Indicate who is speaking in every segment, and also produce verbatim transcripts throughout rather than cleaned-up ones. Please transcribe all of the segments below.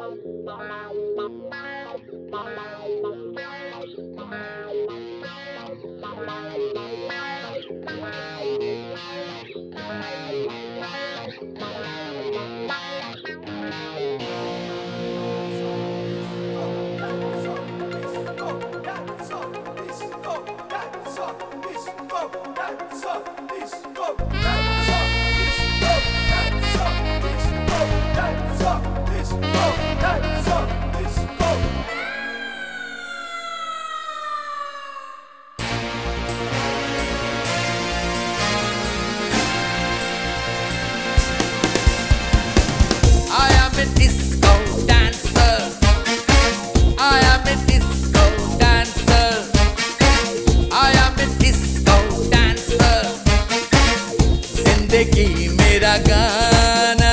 Speaker 1: जिंदगी मेरा गाना,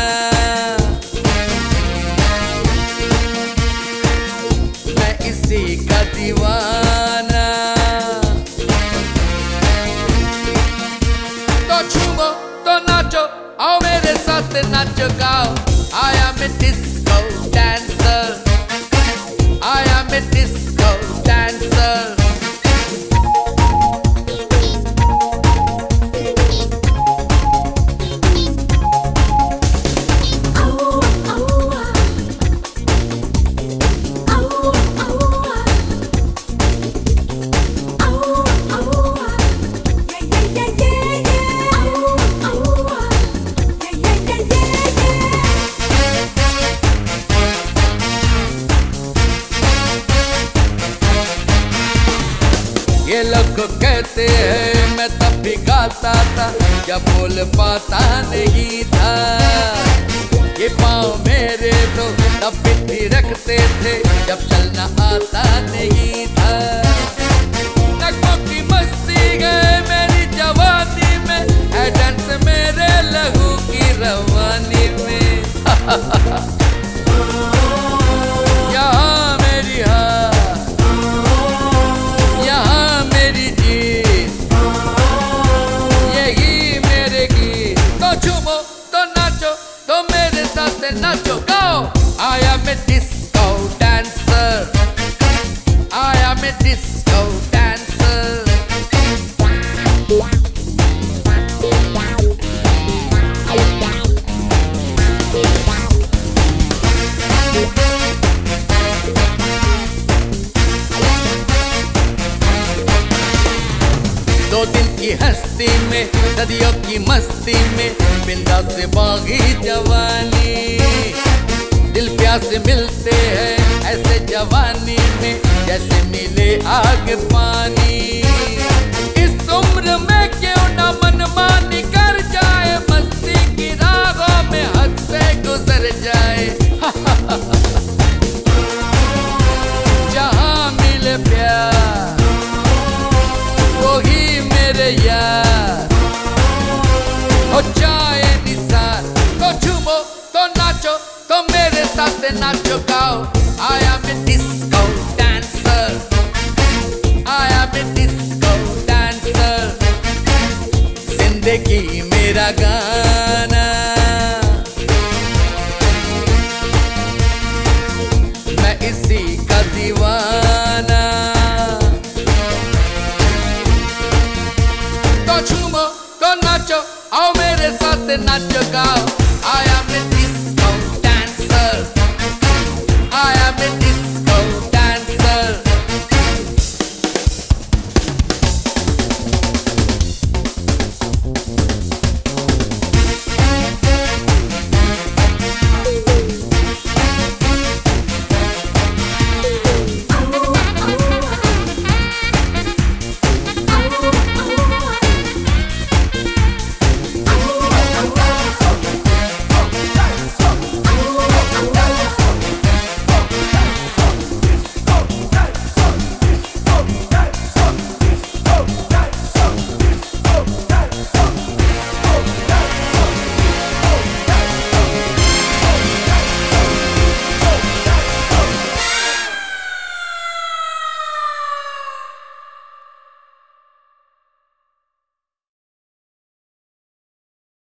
Speaker 1: मैं इसी का दीवाना। तो झूमो तो नाचो, आओ मेरे साथ नाचो गाओ। I am a disco dancer, I am a disco dancer. ये लोग कहते हैं मैं तब भी गाता था जब बोल पाता नहीं था। ये पाँव मेरे तो तब भी रखते थे जब चलना आता नहीं था। नगमों की मस्ती गए मेरी जवानी में, है डांस मेरे लहू की रवानी में। यहाँ मेरी हार, nacho go. I am a disco dancer, I am a disco dancer. दो दिन की हस्ती में, सदियों की मस्ती में, बिंदास से बागी जवानी। दिल प्यास मिलते हैं ऐसे जवानी में, जैसे मिले आग पानी। इस उम्र में क्यों ना मनमानी कर जाए, मस्ती की राहों में हद से गुजर जाए। जहाँ मिले प्यार वही मेरे यार हो जाए निसार। तो झूमो तो नाचो तो मेरे साथ नाचो गाओ। I am a disco dancer, I am a disco dancer. जिंदगी मेरा गाना।